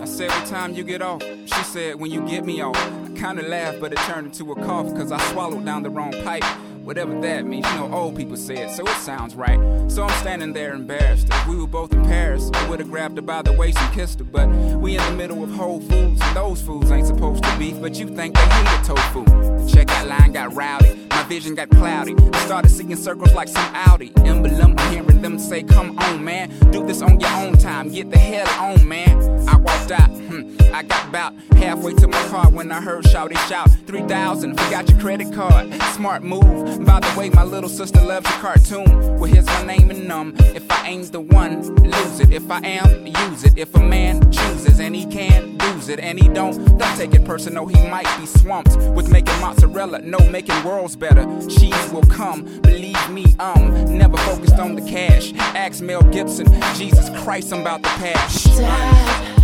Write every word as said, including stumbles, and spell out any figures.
I said, what time you get off? She said, when you get me off. I kinda laughed, but it turned into a cough, cause I swallowed down the wrong pipe. Whatever that means, you know, old people say it, so it sounds right. So I'm standing there embarrassed. If we were both in Paris, I would've grabbed her by the waist and kissed her. But we in the middle of Whole Foods, and those foods ain't supposed to beef, but you think they hated tofu. The checkout line got rowdy, my vision got cloudy. I started seeing circles like some Audi emblem. I'm hearing them say, come on, man, do this on your own time, get the hell on, man. I walked out, hmm, I got about halfway to my car when I heard shouty shout, three thousand, forgot your credit card, smart move. By the way, my little sister loves your cartoon. Well, here's my name and um, if I ain't the one, lose it. If I am, use it. If a man chooses and he can, lose it. And he don't, don't take it personal, he might be swamped with making mozzarella, no, making worlds better. Cheese will come, believe me, um, never focused on the cash. Ask Mel Gibson, Jesus Christ, I'm about to pass. Stop.